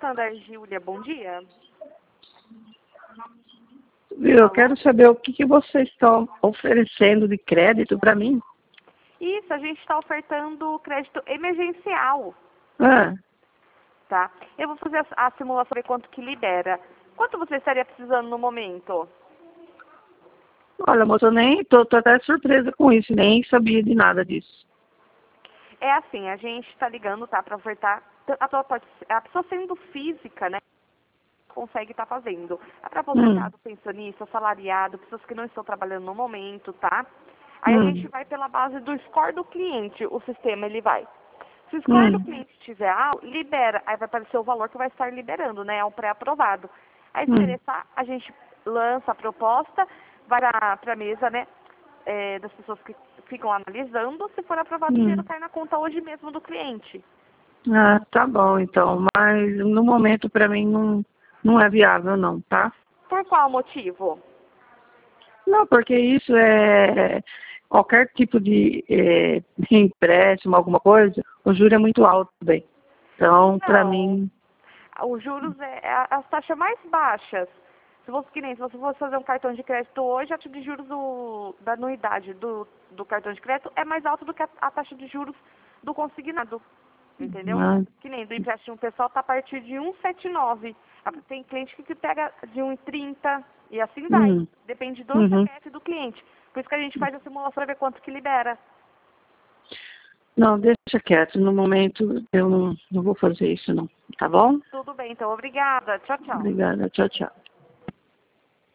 Santander, Júlia, bom dia. Viu, eu quero saber o que vocês estão oferecendo de crédito para mim. Isso, a gente está ofertando crédito emergencial, Ah, tá? Eu vou fazer a simulação para ver quanto que libera. Quanto você estaria precisando no momento? olha, moça, eu nem tô até surpresa com isso, nem sabia de nada disso. É assim, a gente está ligando, tá, para ofertar, a pessoa sendo física, né, consegue estar fazendo. É para aposentado, pensionista, salariado, pessoas que não estão trabalhando no momento, tá? Aí a gente vai pela base do score do cliente, o sistema ele vai. Se o score do cliente estiver alto, libera, aí vai aparecer o valor que vai estar liberando, né, é um pré-aprovado. Aí se interessar, a gente lança a proposta, vai para a mesa, né, das pessoas que ficam analisando, se for aprovado o dinheiro cai na conta hoje mesmo do cliente. Ah, tá bom então, mas no momento para mim não é viável não, tá? Por qual motivo? Não, porque isso é qualquer tipo de empréstimo, alguma coisa, o juro é muito alto também. Então, para Não. mim, Os juros é as taxas mais baixas. Se você fosse fazer um cartão de crédito hoje, a taxa de juros da anuidade do cartão de crédito é mais alta do que a taxa de juros do consignado. Entendeu? ah, Que nem do empréstimo pessoal está a partir de 1,79. Tem cliente que pega de 1,30 e assim vai. Depende do CPF do cliente. Por isso que a gente faz a simulação para ver quanto que libera. não, deixa quieto, no momento eu não vou fazer isso não, tá bom? Tudo bem, então. Obrigada. Tchau, tchau. Obrigada, tchau, tchau.